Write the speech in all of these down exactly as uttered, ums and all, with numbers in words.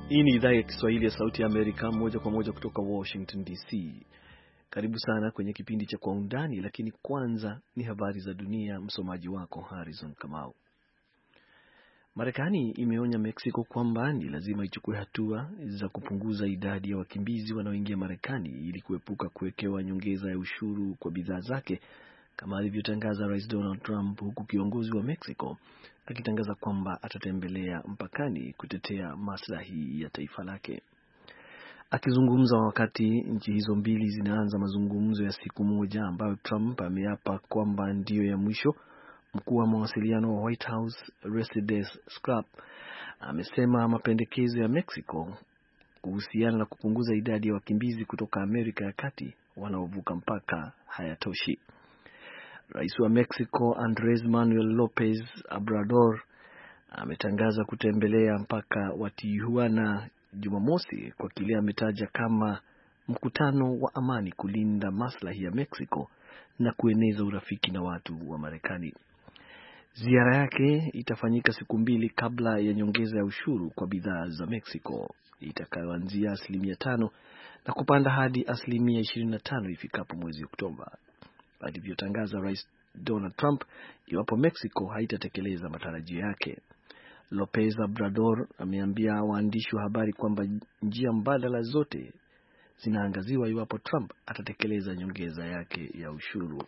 Hii ni idhaa ya Kiswahili ya Sauti ya Amerika, moja kwa moja kutoka Washington D C. Karibu sana kwenye kipindi cha Kwa Undani, lakini kwanza ni habari za dunia. Msomaji wako Harrison Kamau. Marekani imeonya Mexico kwamba ni lazima ichukue hatua za kupunguza idadi ya wakimbizi wanaoingia Marekani ili kuepuka kuwekewa nyongeza ya ushuru kwa bidhaa zake, kama alivyotangaza Rais Donald Trump, huku kiongozi wa Mexico akitangaza kwamba atatembelea mpakani kutetea maslahi ya taifa lake. Akizungumza wakati nchi hizo mbili zinaanza mazungumzo ya siku moja ambayo Trump ameapa kwamba ndiyo ya mwisho, mkuu wa mawasiliano wa White House Residence Scrap amesema mapendekezo ya Mexico kuhusiana na kupunguza idadi ya wakimbizi kutoka Amerika ya Kati wanaovuka mpaka hayatoshi. Rais wa Mexico Andres Manuel Lopez Obrador ametangaza kutembelea mpaka wa Tijuana Jumamosi kwa kile ametaja kama mkutano wa amani kulinda maslahi ya Mexico na kueneza urafiki na watu wa Marekani. Ziara yake itafanyika siku mbili kabla ya nyongeza ya ushuru kwa bidhaa za Mexico itakayoanzia asilimia tano na kupanda hadi asilimia ishirini na tano ifikapo mwezi Oktoba, alivyotangaza Rais Donald Trump iwapo Mexico haitatekeleza matarajio yake. Lopez Obrador ameambia waandishi wa habari kwamba njia mbadala zote zinaangaziwa iwapo Trump atatekeleza nyongeza yake ya ushuru.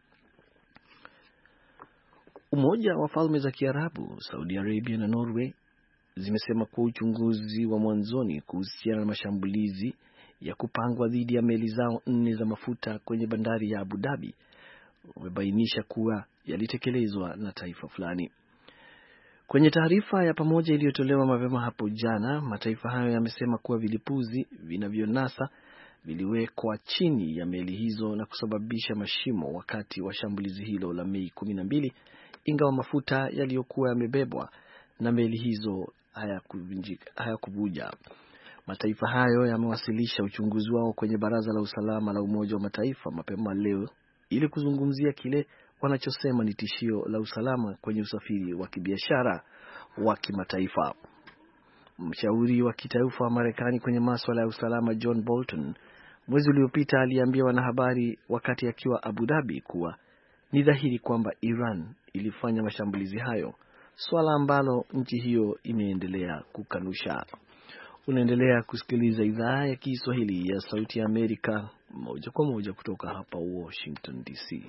Umoja wa Falme za Kiarabu, Saudi Arabia na Norway zimesema kuwa uchunguzi wa mwanzoni kuhusiana na mashambulizi ya kupangwa dhidi ya meli zao nne za mafuta kwenye bandari ya Abu Dhabi umebainisha kuwa yalitekelezwa na taifa fulani. Kwenye taarifa ya pamoja iliyotolewa mapema hapo jana, mataifa hayo yamesema kuwa vilipuzi vinavyonasa viliwekwa chini ya meli hizo na kusababisha mashimo wakati wa shambulizi hilo la Mei kumi na mbili, ingawa mafuta yaliyokuwa yamebebwa na meli hizo hayakuvuja. Mataifa hayo yamewasilisha uchunguzi wao kwenye Baraza la Usalama la Umoja wa Mataifa mapema leo ili kuzungumzia kile wanachosema ni tishio la usalama kwenye usafiri wa kibiashara wa kimataifa. Mshauri wa kitaifa wa Marekani kwenye masuala ya usalama John Bolton mwezi uliopita aliambia wanahabari wakati akiwa Abu Dhabi kuwa ni dhahiri kwamba Iran ilifanya mashambulizi hayo, swala ambalo nchi hiyo imeendelea kukanusha. Unaendelea kusikiliza idhaa ya Kiswahili ya Sauti ya Amerika moja kwa moja kutoka hapa Washington D C.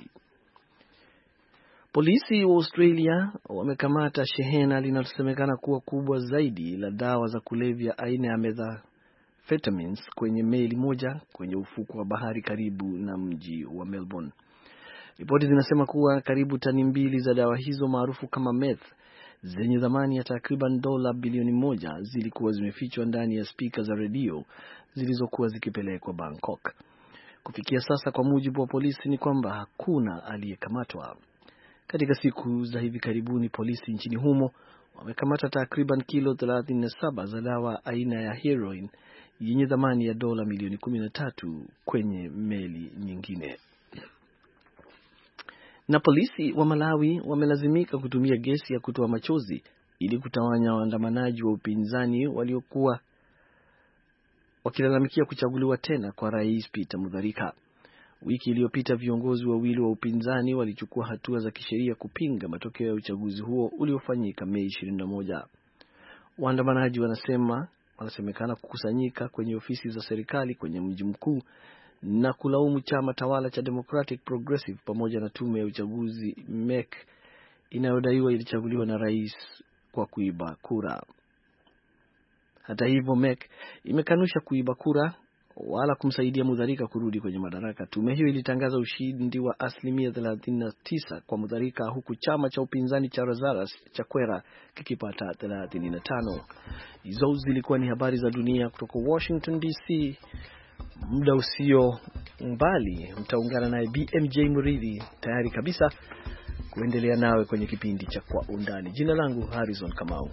Polisi wa Australia wamekamata shehena linalosemekana kuwa kubwa zaidi la dawa za kulevya aina ya methamphetamines kwenye meli moja kwenye ufuko wa bahari karibu na mji wa Melbourne. Ripoti zinasema kuwa karibu tani mbili za dawa hizo maarufu kama meth zenye thamani ya takriban dola bilioni moja zilikuwa zimefichwa ndani ya spika za redio zilizokuwa zikipelekwa Bangkok. Kufikia sasa, kwa mujibu wa polisi, ni kwamba hakuna aliyekamatwa. Katika siku za hivi karibuni, polisi nchini humo wamekamata takriban kilo thelathini na saba za dawa aina ya heroin yenye thamani ya dola milioni kumi na tatu kwenye meli nyingine. Na polisi wa Malawi wamelazimika kutumia gesi ya kutoa machozi ili kutawanya waandamanaji wa upinzani waliokuwa wakilalamikia kuchaguliwa tena kwa Rais Peter Mutharika. Wiki iliyopita viongozi wawili wa upinzani walichukua hatua za kisheria kupinga matokeo ya uchaguzi huo uliofanyika Mei ishirini na moja. Waandamanaji wanasema wanasemekana kukusanyika kwenye ofisi za serikali kwenye mji mkuu na kulaumu chama tawala cha Democratic Progressive pamoja na tume ya uchaguzi M E C inayodaiwa ilichaguliwa na rais kwa kuiba kura. Hata hivyo, M E C imekanusha kuiba kura wala kumsaidia Mutharika kurudi kwenye madaraka. Tume hiyo ilitangaza ushindi wa asilimia thelathini na tisa kwa Mutharika, huku chama cha upinzani cha Lazarus Chakwera kikipata thelathini na tano. Hizo zilikuwa ni habari za dunia kutoka Washington D C. Muda usio mbali mtaungana naye B M J Muridhi, tayari kabisa kuendelea nawe kwenye kipindi cha Kwa Undani. Jina langu Harrison Kamau.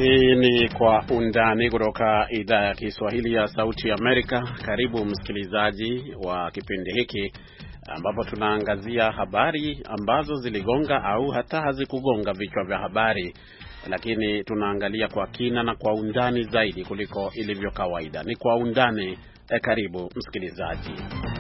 Hii ni Kwa Undani kutoka idhaa ya Kiswahili ya Sauti ya Amerika. Karibu msikilizaji wa kipindi hiki ambapo tunaangazia habari ambazo ziligonga au hata hazikugonga vichwa vya habari, lakini tunaangalia kwa kina na kwa undani zaidi kuliko ilivyo kawaida. Ni Kwa Undani. Eh, karibu msikilizaji.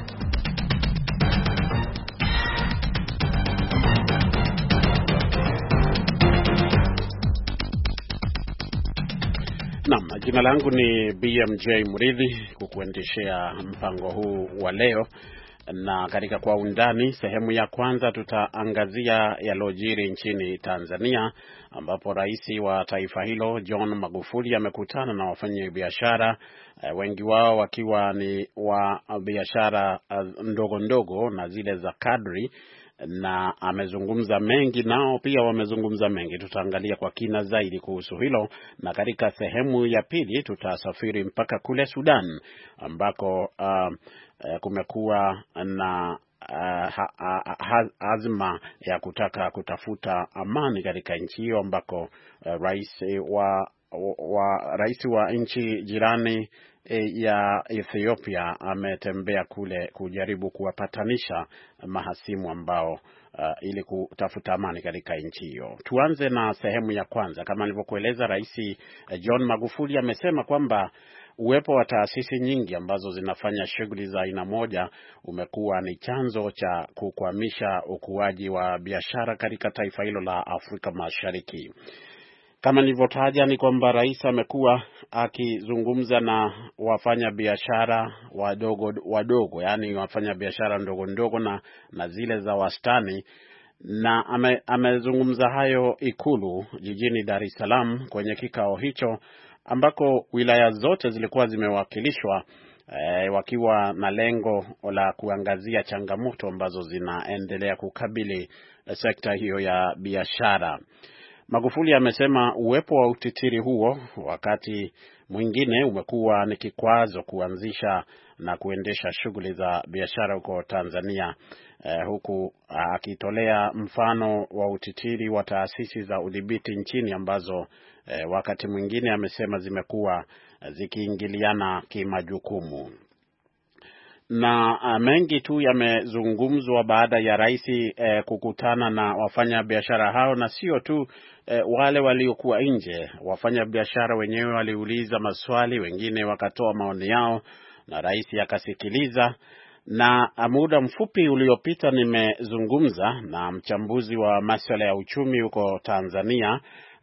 Naam, jina langu ni B M J Mridhi kukuendeshea mpango huu wa leo. Na katika Kwa Undani sehemu ya kwanza tutaangazia yalojiri nchini Tanzania, ambapo rais wa taifa hilo John Magufuli amekutana na wafanyabiashara, wengi wao wakiwa ni wa biashara ndogo ndogo na zile za kadri, na amezungumza mengi, nao pia wamezungumza mengi. Tutaangalia kwa kina zaidi kuhusu hilo, na katika sehemu ya pili tutasafiri mpaka kule Sudan ambako uh, uh, kumekuwa na uh, ha, ha, azma ya kutaka kutafuta amani katika nchi hiyo, ambako uh, rais wa wa rais wa nchi jirani ya Ethiopia ametembea kule kujaribu kuwapatanisha mahasimu ambao uh, ili kutafuta amani katika nchi hiyo. Tuanze na sehemu ya kwanza. Kama nilivyokueleza, Rais John Magufuli amesema kwamba uwepo wa taasisi nyingi ambazo zinafanya shughuli za aina moja umekuwa ni chanzo cha kukwamisha ukuaji wa biashara katika taifa hilo la Afrika Mashariki. Kama nilivyotaja ni kwamba rais amekuwa akizungumza na wafanya biashara wadogo wadogo, yani wafanya biashara ndogo ndogo na na zile za wastani, na ame, amezungumza hayo Ikulu jijini Dar es Salaam kwenye kikao hicho ambako wilaya zote zilikuwa zimewakilishwa e, wakiwa na lengo la kuangazia changamoto ambazo zinaendelea kukabili sekta hiyo ya biashara. Magufuli amesema uwepo wa utitiri huo wakati mwingine umekuwa ni kikwazo kuanzisha na kuendesha shughuli za biashara huko Tanzania, eh, huku akitolea mfano wa utitiri wa taasisi za udhibiti nchini ambazo eh, wakati mwingine amesema zimekuwa zikiingiliana kimajukumu. Na uh, mengi tu yamezungumzwa baada ya rais eh, kukutana na wafanya biashara hao, na sio tu eh, wale waliokuwa nje. Wafanya biashara wenyewe waliuliza maswali, wengine wakatoa maoni yao na rais akasikiliza. Na muda mfupi uliopita nimezungumza na mchambuzi wa masuala ya uchumi huko Tanzania,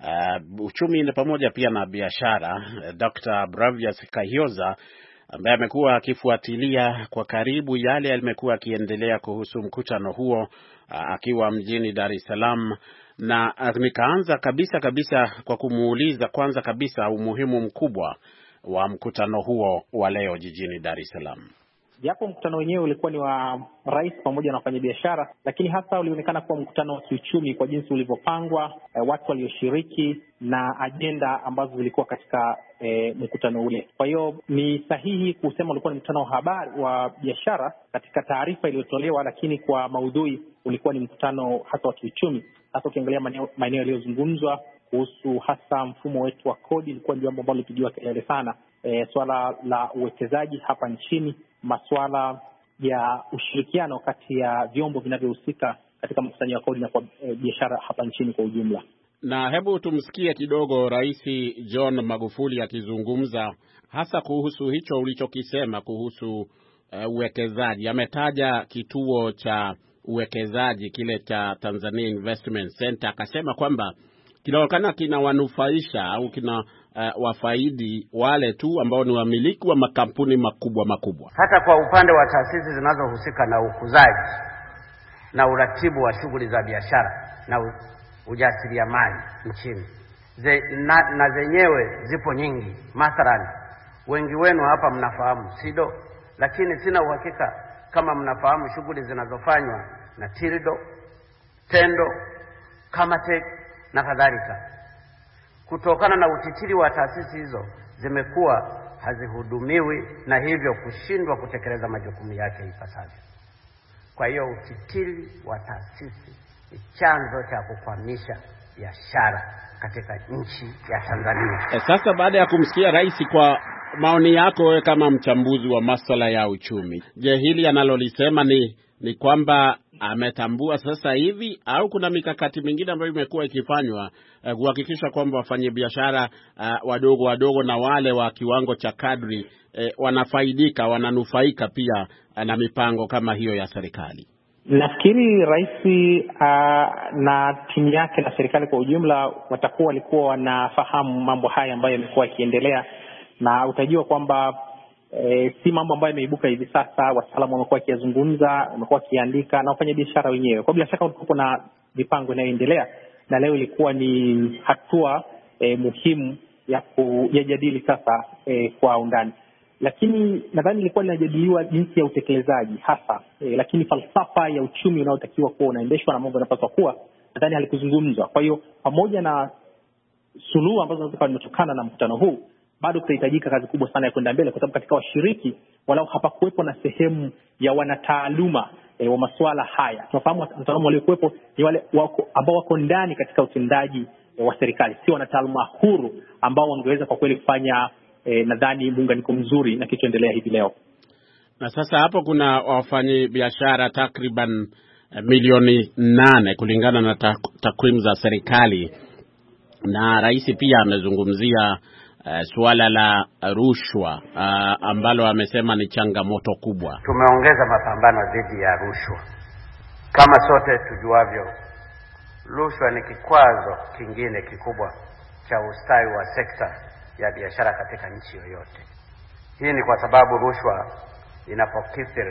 uh, uchumi ni pamoja pia na biashara, Doctor Bravias Kahioza, ambaye amekuwa akifuatilia kwa karibu yale yamekuwa akiendelea kuhusu mkutano huo akiwa mjini Dar es Salaam. Na nikaanza kabisa kabisa kwa kumuuliza kwanza kabisa umuhimu mkubwa wa mkutano huo wa leo jijini Dar es Salaam. Japo mkutano wenyewe ulikuwa ni wa rais pamoja na wafanyabiashara, lakini hasa ulionekana kuwa mkutano wa kiuchumi kwa jinsi ulivyopangwa, e, watu walioshiriki na ajenda ambazo zilikuwa katika e, mkutano ule. Kwa hiyo ni sahihi kusema ulikuwa ni mkutano wa habari wa biashara katika taarifa iliyotolewa, lakini kwa maudhui ulikuwa ni mkutano hasa wa kiuchumi. Hasa ukiangalia maeneo yaliyozungumzwa kuhusu hasa mfumo wetu wa kodi, ilikuwa ni jambo ambalo lilipigiwa kelele sana. E, swala la uwekezaji hapa nchini, masuala ya ushirikiano kati ya vyombo vinavyohusika katika mkusanyo wa kodi na kwa e, biashara hapa nchini kwa ujumla. Na hebu tumsikie kidogo Rais John Magufuli akizungumza hasa kuhusu hicho ulichokisema kuhusu uh, uwekezaji. Ametaja kituo cha uwekezaji kile cha Tanzania Investment Center, akasema kwamba kinaonekana kinawanufaisha au kina uh, wafaidi wale tu ambao ni wamiliki wa makampuni makubwa makubwa. Hata kwa upande wa taasisi zinazohusika na ukuzaji na uratibu wa shughuli za biashara na ujasiriamali nchini, Ze, na, na zenyewe zipo nyingi. Mathalan, wengi wenu hapa mnafahamu SIDO, lakini sina uhakika kama mnafahamu shughuli zinazofanywa na TIRDO, TENDO, Kamatek na kadhalika. Kutokana na utitiri wa taasisi hizo, zimekuwa hazihudumiwi na hivyo kushindwa kutekeleza majukumu yake ipasavyo. Kwa hiyo utitiri wa taasisi ni chanzo cha kukwamisha biashara katika nchi ya Tanzania. E, sasa baada ya kumsikia rais, kwa maoni yako wewe kama mchambuzi wa masuala ya uchumi, je, hili analolisema ni ni kwamba ametambua sasa hivi au kuna mikakati mingine ambayo imekuwa ikifanywa uh, kuhakikisha kwamba wafanyabiashara uh, wadogo wadogo na wale wa kiwango cha kadri uh, wanafaidika, wananufaika pia uh, na mipango kama hiyo ya serikali? Nafikiri rais uh, na timu yake na serikali kwa ujumla watakuwa walikuwa wanafahamu mambo haya ambayo yamekuwa yakiendelea, na utajua kwamba E, si mambo ambayo yameibuka hivi sasa. Wataalamu wamekuwa wakiyazungumza, wamekuwa wakiandika na wafanya biashara wenyewe. Kwa bila shaka kulikuwa na mipango inayoendelea, na leo ilikuwa ni hatua e, muhimu ya kujadili sasa e, kwa undani. Lakini nadhani ilikuwa linajadiliwa jinsi ya utekelezaji hasa e, lakini falsafa ya uchumi unaotakiwa kuwa unaendeshwa na mambo yanapaswa kuwa, nadhani halikuzungumzwa. Kwa hiyo pamoja na suluhu ambazo zinaweza kumetokana na mkutano huu, bado kutahitajika kazi kubwa sana ya kwenda mbele, kwa sababu katika washiriki walau hapakuwepo na sehemu ya wanataaluma e, wa masuala haya. Tunafahamu wataalamu waliokuwepo ni wale wako ambao wako ndani katika utendaji e, wa serikali, sio wanataaluma huru ambao wangeweza kwa kweli kufanya e, nadhani muunganiko mzuri na kilichoendelea hivi leo. Na sasa hapo kuna wafanyi biashara takriban eh, milioni nane kulingana na takwimu za serikali, na rais pia amezungumzia Uh, suala la rushwa uh, ambalo amesema ni changamoto kubwa. Tumeongeza mapambano dhidi ya rushwa. Kama sote tujuavyo, rushwa ni kikwazo kingine kikubwa cha ustawi wa sekta ya biashara katika nchi yoyote. Hii ni kwa sababu rushwa inapokithiri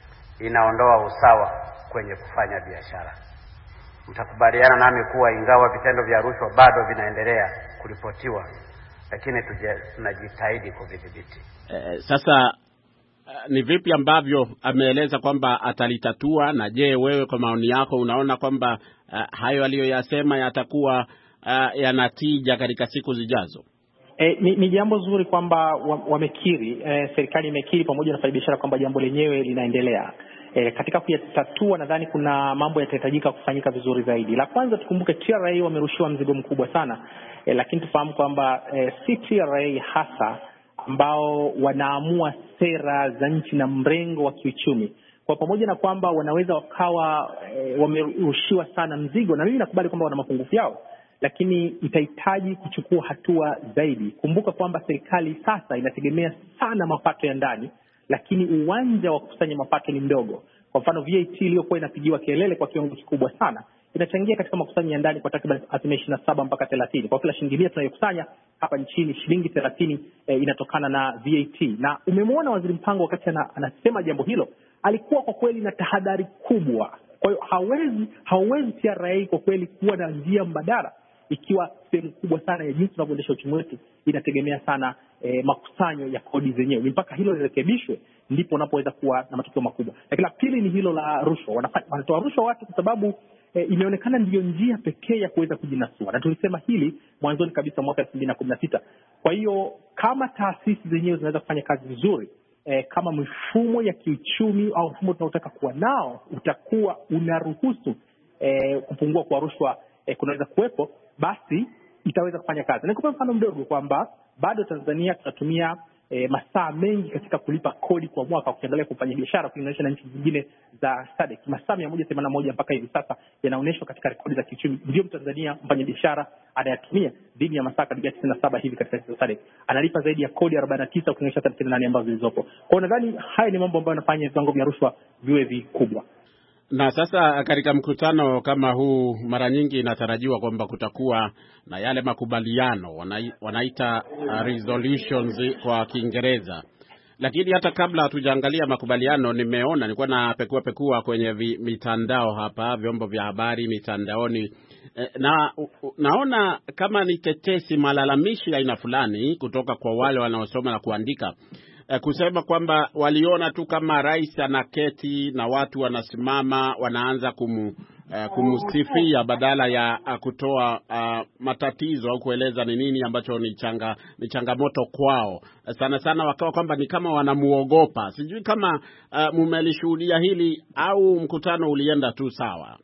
inaondoa usawa kwenye kufanya biashara. Mtakubaliana nami kuwa ingawa vitendo vya rushwa bado vinaendelea kuripotiwa, lakini tunajitahidi kudhibiti. Eh, sasa uh, ni vipi ambavyo ameeleza kwamba atalitatua? Na je, wewe kwa maoni yako unaona kwamba uh, hayo aliyoyasema yatakuwa uh, yanatija katika siku zijazo? E, ni, ni jambo zuri kwamba wamekiri, e, serikali imekiri pamoja na wafanyabiashara kwamba jambo lenyewe linaendelea. E, katika kuyatatua nadhani kuna mambo yatahitajika kufanyika vizuri zaidi. La kwanza tukumbuke T R A wamerushiwa mzigo mkubwa sana. E, lakini tufahamu kwamba e, si T R A hasa ambao wanaamua sera za nchi na mrengo wa kiuchumi. Kwa pamoja na kwamba wanaweza wakawa e, wamerushiwa sana mzigo, na mimi nakubali kwamba wana mapungufu yao, lakini itahitaji kuchukua hatua zaidi. Kumbuka kwamba serikali sasa inategemea sana mapato ya ndani, lakini uwanja wa kukusanya mapato ni mdogo. Kwa mfano V A T iliyokuwa inapigiwa kelele kwa kiwango kikubwa sana inachangia katika makusanyo ya ndani kwa takriban asilimia ishirini na saba mpaka thelathini. Kwa kila shilingi mia tunayokusanya hapa nchini, shilingi thelathini eh, inatokana na V A T. Na umemwona Waziri Mpango wakati anasema jambo hilo alikuwa kwa kweli na tahadhari kubwa. Kwa hiyo hawezi hawezi T R A kwa kweli kuwa na njia mbadala ikiwa sehemu kubwa sana ya jinsi tunavyoendesha uchumi wetu inategemea sana eh, makusanyo ya kodi zenyewe. Mpaka hilo lirekebishwe ndipo unapoweza kuwa na matokeo makubwa. Lakini la pili ni hilo la rushwa. Wanatoa rushwa watu kwa sababu eh, imeonekana ndiyo njia pekee ya kuweza kujinasua. Na tulisema hili mwanzoni kabisa mwaka elfu mbili na kumi na sita. Kwa hiyo kama taasisi zenyewe zinaweza kufanya kazi vizuri, eh, kama mifumo ya kiuchumi au mfumo tunaotaka kuwa nao utakuwa unaruhusu eh, kupungua kwa rushwa eh, kunaweza kuwepo, basi itaweza kufanya kazi. Nikupe mfano mdogo kwamba bado Tanzania tunatumia e, masaa mengi katika kulipa kodi kwa mwaka ukiangalia kufanya biashara kulinganisha na nchi zingine za S A D C. Masaa mia moja themanini na moja mpaka hivi sasa yanaonyeshwa katika rekodi za kiuchumi. Ndio Mtanzania mfanya biashara anayatumia dhidi ya masaa karibia tisini na saba hivi katika S A D C. Analipa zaidi ya kodi arobaini na tisa ukilinganisha thelathini na nane ambazo zilizopo. Kwa hiyo nadhani haya ni mambo ambayo yanafanya viwango vya rushwa viwe vikubwa. Na sasa katika mkutano kama huu mara nyingi inatarajiwa kwamba kutakuwa na yale makubaliano wanaita uh, resolutions kwa Kiingereza. Lakini hata kabla hatujaangalia makubaliano, nimeona nilikuwa na pekua pekua kwenye vi, mitandao hapa, vyombo vya habari mitandaoni, e, na u, naona kama ni tetesi, malalamishi aina fulani kutoka kwa wale wanaosoma na kuandika, e, kusema kwamba waliona tu kama rais anaketi na watu wanasimama wanaanza kumu Uh, kumusifia badala ya uh, kutoa uh, matatizo au kueleza ni nini ambacho ni changa ni changamoto kwao. Uh, sana sana wakawa kwamba ni kama wanamuogopa. Sijui kama uh, mumelishuhudia hili au mkutano ulienda tu sawa.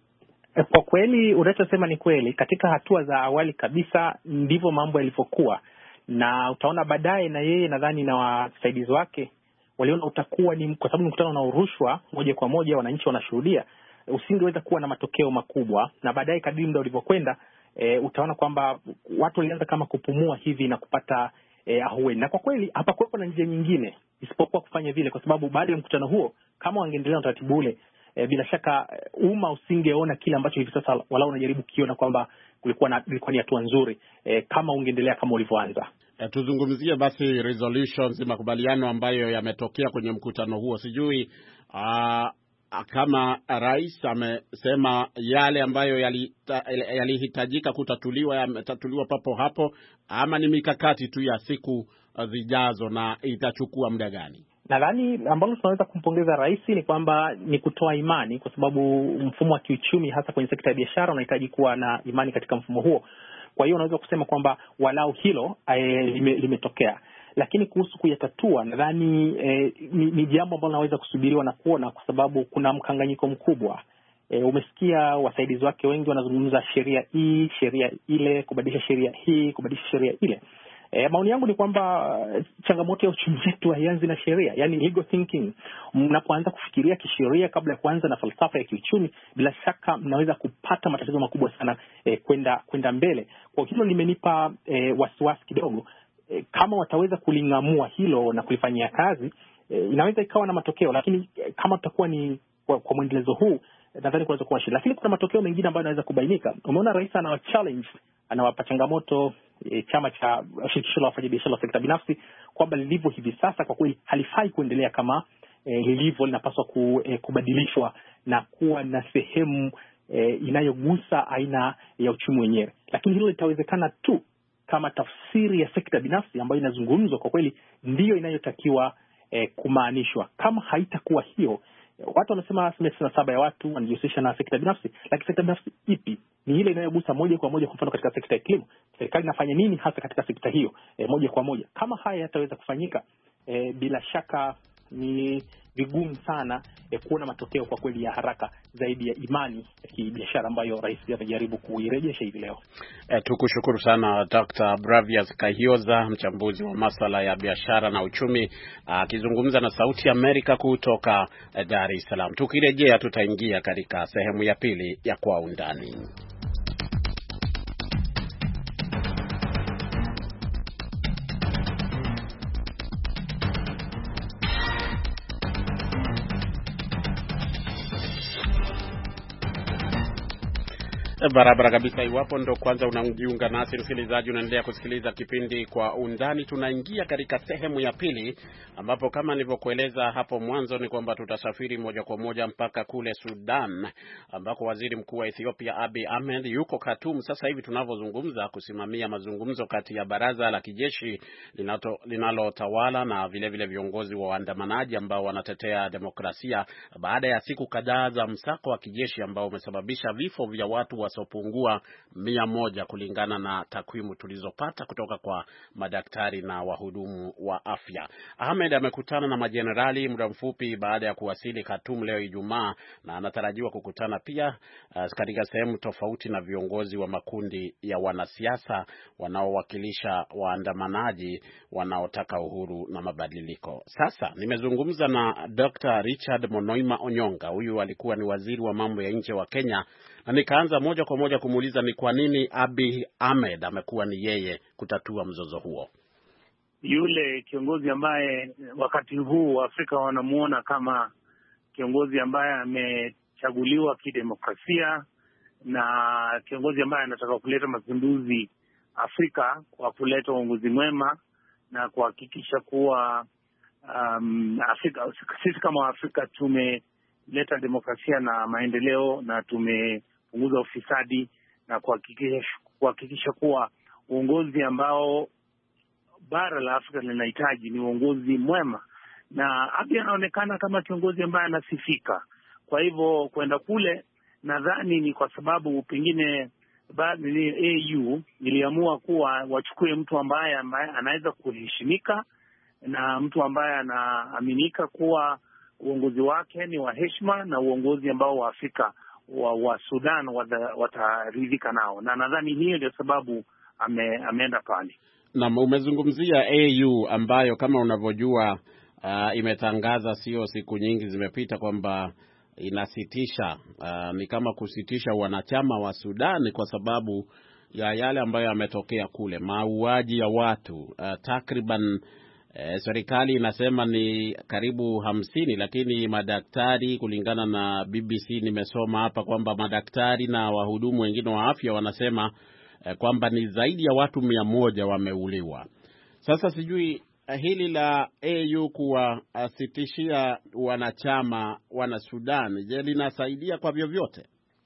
Kwa kweli unachosema ni kweli. Katika hatua za awali kabisa ndivyo mambo yalivyokuwa, na utaona baadaye na yeye nadhani na wasaidizi wake waliona utakuwa ni, kwa sababu mkutano unaorushwa moja kwa moja, wananchi wanashuhudia, usingeweza kuwa na matokeo makubwa. Na baadaye kadri muda ulivyokwenda, e, utaona kwamba watu walianza kama kupumua hivi na kupata e, ahueni. Na kwa kweli hapa kuwepo na njia nyingine isipokuwa kufanya vile, kwa sababu baada ya mkutano huo kama wangeendelea na utaratibu ule, e, bila shaka umma usingeona kile ambacho hivi sasa wala unajaribu kiona kwamba kulikuwa na ilikuwa ni hatua nzuri, e, kama ungeendelea kama ulivyoanza. E, tuzungumzie basi resolutions, makubaliano ambayo yametokea kwenye mkutano huo. Sijui uh, kama rais amesema yale ambayo yalihitajika yali kutatuliwa yametatuliwa papo hapo, ama ni mikakati tu ya siku zijazo na itachukua muda gani? Nadhani ambalo tunaweza kumpongeza rais ni kwamba ni kutoa imani, kwa sababu mfumo wa kiuchumi hasa kwenye sekta ya biashara unahitaji kuwa na imani katika mfumo huo. Kwa hiyo unaweza kusema kwamba walau hilo e, lime, limetokea. Lakini kuhusu kuyatatua, nadhani e, ni, ni jambo ambalo naweza kusubiriwa na kuona, kwa sababu kuna mkanganyiko mkubwa. E, umesikia wasaidizi wake wengi wanazungumza sheria hii, sheria ile, kubadilisha sheria hii, kubadilisha sheria ile. E, maoni yangu ni kwamba changamoto ya uchumi wetu haianzi na sheria, yani legal thinking. Mnapoanza kufikiria kisheria kabla ya kuanza na falsafa ya kiuchumi, bila shaka mnaweza kupata matatizo makubwa sana e, kwenda kwenda mbele. Kwa hilo limenipa e, wasiwasi kidogo. E, kama wataweza kulingamua hilo na kulifanyia kazi, e, inaweza ikawa na matokeo, lakini e, kama tutakuwa ni kwa, kwa mwendelezo huu, nadhani kunaweza kuwa shida. Lakini kuna matokeo mengine ambayo yanaweza kubainika. Umeona rais anawa challenge, anawapa changamoto e, chama cha shirikisho la wafanyabiashara wa sekta binafsi kwamba lilivyo hivi sasa kwa kweli halifai kuendelea kama e, lilivyo, linapaswa ku, e, kubadilishwa na kuwa na sehemu e, inayogusa aina ya uchumi wenyewe. Lakini hilo litawezekana tu kama tafsiri ya sekta binafsi ambayo inazungumzwa kwa kweli ndiyo inayotakiwa e, kumaanishwa. Kama haitakuwa hiyo, watu wanasema asilimia tisini na saba ya watu wanajihusisha na sekta binafsi, lakini sekta binafsi ipi? Ni ile inayogusa moja kwa moja, kwa mfano katika sekta ya kilimo, serikali inafanya nini hasa katika sekta hiyo e, moja kwa moja. Kama haya yataweza kufanyika, e, bila shaka ni vigumu sana e, kuona matokeo kwa kweli ya haraka zaidi ya imani ya kibiashara ambayo rais anajaribu kuirejesha hivi leo. E, tukushukuru sana Doctor Bravias Kahioza, mchambuzi wa masuala ya biashara na uchumi, akizungumza na Sauti ya Amerika kutoka Dar es Salaam. Tukirejea tutaingia katika sehemu ya pili ya Kwa Undani. Barabara kabisa. Iwapo ndo kwanza unajiunga nasi, msikilizaji, unaendelea kusikiliza kipindi Kwa Undani. Tunaingia katika sehemu ya pili, ambapo kama nilivyokueleza hapo mwanzo ni kwamba tutasafiri moja kwa moja mpaka kule Sudan, ambako waziri mkuu wa Ethiopia Abiy Ahmed yuko Khartoum sasa hivi tunavyozungumza, kusimamia mazungumzo kati ya baraza la kijeshi linalotawala na vile vile viongozi wa waandamanaji ambao wanatetea demokrasia, baada ya siku kadhaa za msako wa kijeshi ambao umesababisha vifo vya watu wasiopungua mia moja kulingana na takwimu tulizopata kutoka kwa madaktari na wahudumu wa afya. Ahmed amekutana na majenerali muda mfupi baada ya kuwasili Khartoum leo Ijumaa, na anatarajiwa kukutana pia uh, katika sehemu tofauti na viongozi wa makundi ya wanasiasa wanaowakilisha waandamanaji wanaotaka uhuru na mabadiliko. Sasa nimezungumza na Doctor Richard Monoima Onyonga. Huyu alikuwa ni waziri wa mambo ya nje wa Kenya, na nikaanza moja kwa moja kumuuliza ni kwa nini Abiy Ahmed amekuwa ni yeye kutatua mzozo huo. Yule kiongozi ambaye wakati huu Afrika wanamuona kama kiongozi ambaye amechaguliwa kidemokrasia na kiongozi ambaye anataka kuleta mapinduzi Afrika kwa kuleta uongozi mwema na kuhakikisha kuwa um, Afrika, sisi kama Afrika tumeleta demokrasia na maendeleo na tumepunguza ufisadi na kuhakikisha kuhakikisha kuwa uongozi ambao bara la Afrika linahitaji ni uongozi mwema, na Abiy anaonekana kama kiongozi ambaye anasifika. Kwa hivyo kwenda kule, nadhani ni kwa sababu pengine baadhi ya A U iliamua kuwa wachukue mtu ambaye ambaye anaweza kuheshimika na mtu ambaye anaaminika kuwa uongozi wake ni wa heshima na uongozi ambao wa Afrika wa, wa Sudan wataridhika nao, na nadhani hiyo ndio sababu ame, ameenda pale. Na umezungumzia A U ambayo kama unavyojua uh, imetangaza sio siku nyingi zimepita kwamba inasitisha uh, ni kama kusitisha wanachama wa Sudan kwa sababu ya yale ambayo yametokea kule, mauaji ya watu uh, takriban uh, serikali inasema ni karibu hamsini, lakini madaktari, kulingana na B B C nimesoma hapa kwamba madaktari na wahudumu wengine wa afya wanasema uh, kwamba ni zaidi ya watu mia moja wameuliwa. Sasa sijui hili la A U kuwasitishia wanachama wana Sudan, je, linasaidia kwa vyovyote?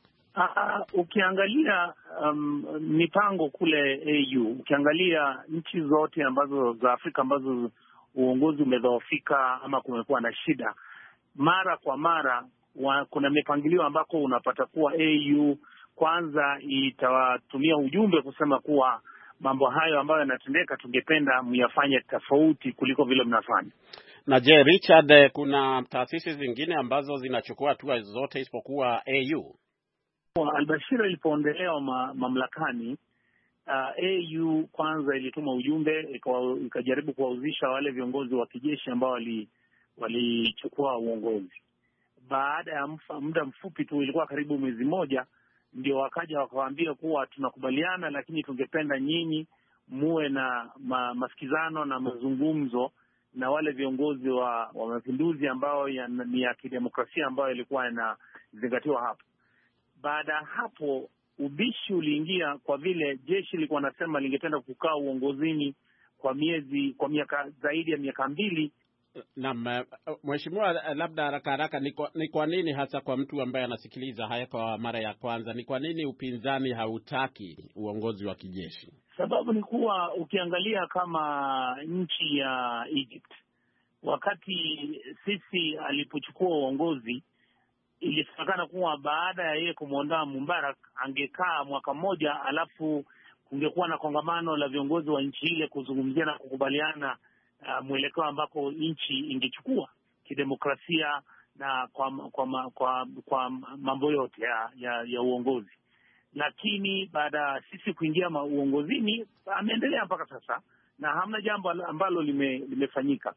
Uh, ukiangalia um, mipango kule A U, ukiangalia nchi zote ambazo za Afrika ambazo uongozi umedhoofika ama kumekuwa na shida, mara kwa mara wa, kuna mipangilio ambako unapata kuwa A U kwanza itawatumia ujumbe kusema kuwa mambo hayo ambayo yanatendeka tungependa myafanye tofauti kuliko vile mnafanya. Na je, Richard, kuna taasisi zingine ambazo zinachukua hatua zote isipokuwa A U? Al-Bashir ilipoondolewa ma, mamlakani, uh, A U kwanza ilituma ujumbe ikajaribu kuwauzisha wale viongozi wa kijeshi ambao walichukua wali uongozi. Baada ya muda mfupi tu, ilikuwa karibu mwezi moja, ndio wakaja wakawaambia kuwa tunakubaliana, lakini tungependa nyinyi muwe na ma, masikizano na mazungumzo na wale viongozi wa, wa mapinduzi ambao ya, ni ya kidemokrasia ambayo ilikuwa inazingatiwa hapo. Baada ya hapo ubishi uliingia, kwa vile jeshi lilikuwa nasema lingependa kukaa uongozini kwa miezi kwa miaka zaidi ya miaka mbili. Naam, Mheshimiwa, labda haraka haraka, ni kwa, ni kwa nini hasa kwa mtu ambaye anasikiliza haya kwa mara ya kwanza, ni kwa nini upinzani hautaki uongozi wa kijeshi? Sababu ni kuwa ukiangalia kama nchi ya Egypt, wakati sisi alipochukua uongozi, ilisemekana kuwa baada ya yeye kumwondoa Mubarak angekaa mwaka mmoja, alafu kungekuwa na kongamano la viongozi wa nchi ile kuzungumzia na kukubaliana uh, mwelekeo ambako nchi ingechukua kidemokrasia na kwa kwa kwa, kwa mambo yote ya, ya, ya uongozi. Lakini baada ya sisi kuingia uongozini ameendelea mpaka sasa na hamna jambo ambalo lime, limefanyika.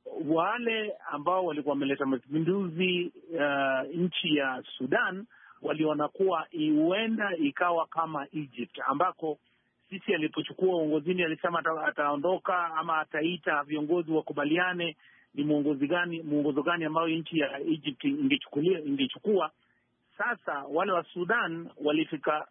Wale ambao walikuwa wameleta mapinduzi uh, nchi ya Sudan waliona kuwa huenda ikawa kama Egypt, ambako sisi alipochukua uongozini alisema ataondoka ama ataita viongozi wakubaliane ni muongozi gani muongozo gani ambao nchi ya Egypt ingechukulia ingechukua. Sasa wale wa Sudan walifika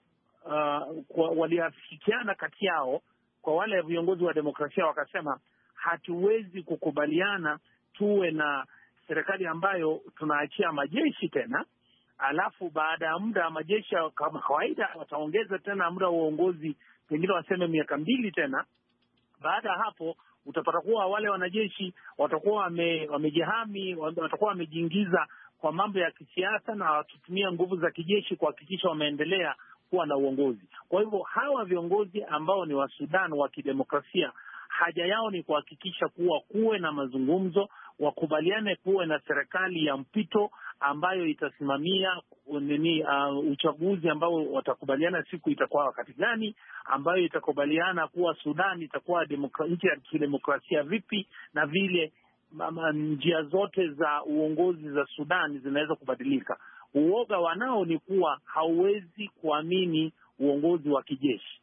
uh, waliafikiana kati yao, kwa wale viongozi wa demokrasia wakasema hatuwezi kukubaliana tuwe na serikali ambayo tunaachia majeshi tena, alafu baada ya muda majeshi kama kawaida wataongeza tena muda wa uongozi, pengine waseme miaka mbili tena. Baada ya hapo utapata kuwa wale wanajeshi watakuwa wame, wamejihami, watakuwa wamejiingiza kwa mambo ya kisiasa na wakitumia nguvu za kijeshi kuhakikisha wameendelea kuwa na uongozi. Kwa hivyo hawa viongozi ambao ni wa Sudan wa kidemokrasia, haja yao ni kuhakikisha kuwa kuwe na mazungumzo, wakubaliane kuwe na serikali ya mpito ambayo itasimamia nini uh, uchaguzi ambao watakubaliana siku itakuwa wakati gani, ambayo itakubaliana kuwa Sudan itakuwa nchi ya kidemokrasia vipi, na vile mama, njia zote za uongozi za Sudan zinaweza kubadilika. Uoga wanao ni kuwa hauwezi kuamini uongozi wa kijeshi.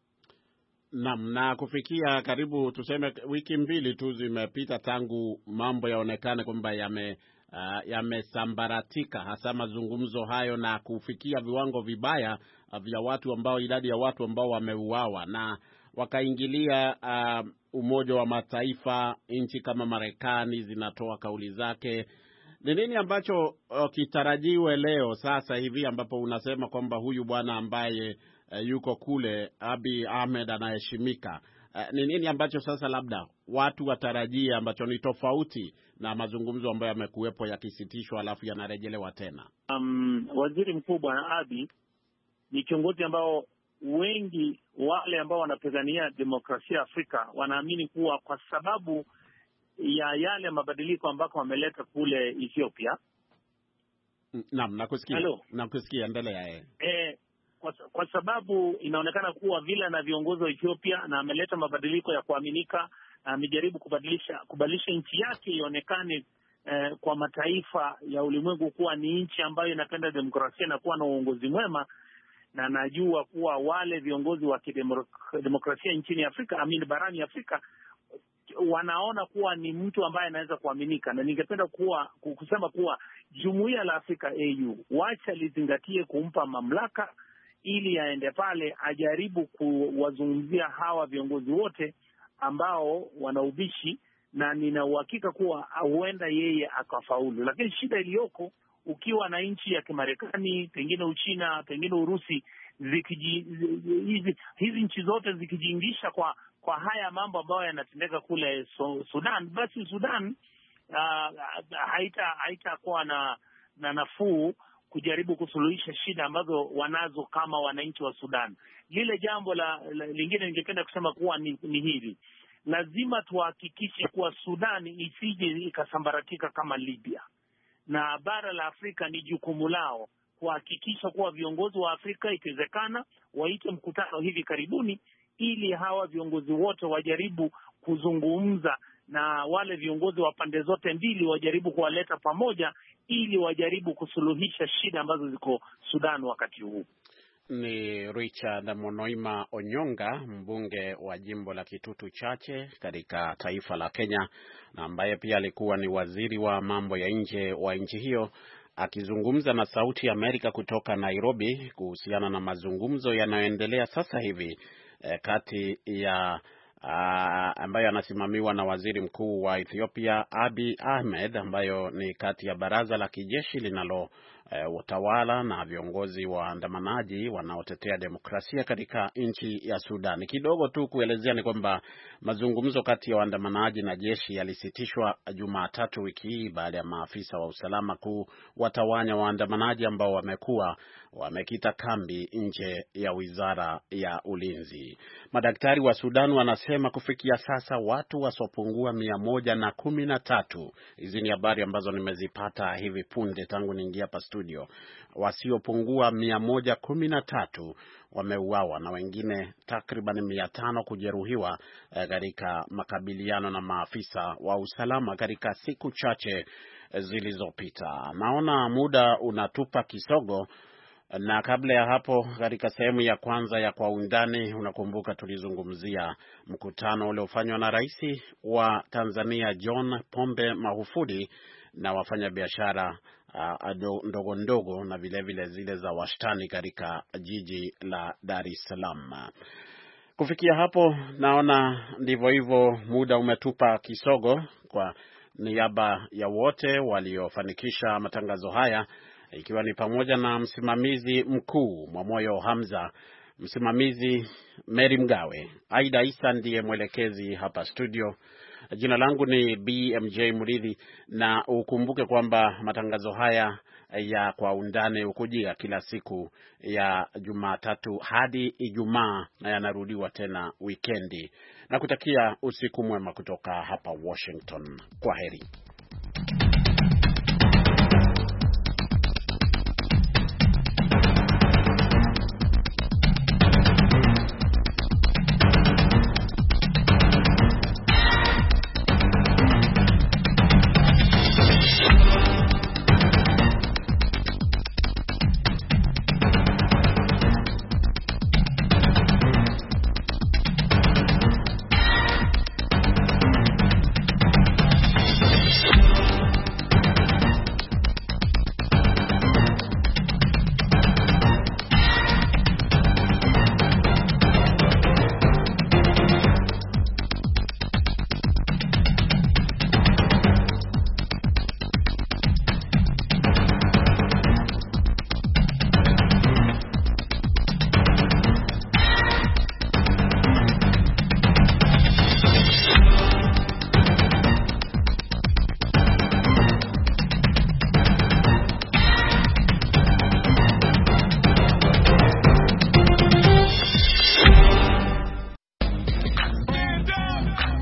Naam, na kufikia karibu tuseme wiki mbili tu zimepita tangu mambo yaonekane kwamba yame uh, yamesambaratika, hasa mazungumzo hayo, na kufikia viwango vibaya uh, vya watu ambao idadi ya watu ambao wameuawa, na wakaingilia uh, Umoja wa Mataifa, nchi kama Marekani zinatoa kauli zake. Ni nini ambacho uh, kitarajiwe leo sasa hivi ambapo unasema kwamba huyu bwana ambaye uh, yuko kule Abiy Ahmed anaheshimika? Ni uh, nini ambacho sasa labda watu watarajia ambacho ni tofauti na mazungumzo ambayo yamekuwepo yakisitishwa alafu yanarejelewa tena? Um, waziri mkuu bwana Abiy ni kiongozi ambao wengi wale ambao wanapigania demokrasia Afrika wanaamini kuwa kwa sababu ya yale mabadiliko ambako wameleta kule Ethiopia, Naam, nakusikia. Nakusikia, endelea yeye. Eh, kwa, kwa sababu inaonekana kuwa vile na viongozi wa Ethiopia na ameleta mabadiliko ya kuaminika, amejaribu kubadilisha kubadilisha nchi yake ionekane eh, kwa mataifa ya ulimwengu kuwa ni nchi ambayo inapenda demokrasia na kuwa na uongozi mwema, na najua kuwa wale viongozi wa kidemokrasia nchini Afrika, amini barani Afrika, wanaona kuwa ni mtu ambaye anaweza kuaminika. Na ningependa kuwa kusema kuwa Jumuiya la Afrika A U wacha lizingatie kumpa mamlaka ili aende pale ajaribu kuwazungumzia hawa viongozi wote ambao wanaubishi, na nina uhakika kuwa huenda yeye akafaulu. Lakini shida iliyoko, ukiwa na nchi ya Kimarekani, pengine Uchina, pengine Urusi, zikiji, hizi, hizi nchi zote zikijiingisha kwa kwa haya mambo ambayo yanatendeka kule so, Sudan, basi Sudan uh, haita haitakuwa na na nafuu kujaribu kusuluhisha shida ambazo wanazo kama wananchi wa Sudan. Lile jambo la, la lingine ningependa kusema kuwa ni, ni hili: lazima tuhakikishe kuwa Sudan isije ikasambaratika kama Libya, na bara la Afrika ni jukumu lao kuhakikisha kuwa viongozi wa Afrika ikiwezekana waite mkutano hivi karibuni, ili hawa viongozi wote wajaribu kuzungumza na wale viongozi wa pande zote mbili, wajaribu kuwaleta pamoja ili wajaribu kusuluhisha shida ambazo ziko Sudan wakati huu. Ni Richard Monoima Onyonga, mbunge wa jimbo la Kitutu Chache katika taifa la Kenya, na ambaye pia alikuwa ni waziri wa mambo ya nje wa nchi hiyo, akizungumza na Sauti ya Amerika kutoka Nairobi kuhusiana na mazungumzo yanayoendelea sasa hivi eh, kati ya Uh, ambayo anasimamiwa na waziri mkuu wa Ethiopia Abiy Ahmed, ambayo ni kati ya baraza la kijeshi linalo uh, utawala na viongozi waandamanaji wanaotetea demokrasia katika nchi ya Sudan. Kidogo tu kuelezea ni kwamba mazungumzo kati ya waandamanaji na jeshi yalisitishwa Jumatatu wiki hii baada ya maafisa wa usalama kuwatawanya waandamanaji ambao wamekuwa wamekita kambi nje ya wizara ya ulinzi. Madaktari wa Sudan wanasema kufikia sasa watu wasiopungua mia moja na kumi na tatu, hizi ni habari ambazo nimezipata hivi punde tangu niingia hapa studio, wasiopungua mia moja kumi na tatu wameuawa na wengine takriban mia tano kujeruhiwa katika eh, makabiliano na maafisa wa usalama katika siku chache eh, zilizopita. Naona muda unatupa kisogo, na kabla ya hapo, katika sehemu ya kwanza ya Kwa Undani, unakumbuka tulizungumzia mkutano uliofanywa na Rais wa Tanzania John Pombe Magufuli na wafanyabiashara uh, ndogo ndogo na vile vile zile za wastani katika jiji la Dar es Salaam. Kufikia hapo, naona ndivyo hivyo, muda umetupa kisogo. Kwa niaba ya wote waliofanikisha matangazo haya, ikiwa ni pamoja na msimamizi mkuu Mwamoyo Hamza, msimamizi Mary Mgawe, Aida Isa ndiye mwelekezi hapa studio. Jina langu ni B M J Muridhi, na ukumbuke kwamba matangazo haya ya Kwa Undani ukujia kila siku ya Jumatatu hadi Ijumaa, na yanarudiwa tena wikendi. Na kutakia usiku mwema kutoka hapa Washington. Kwaheri.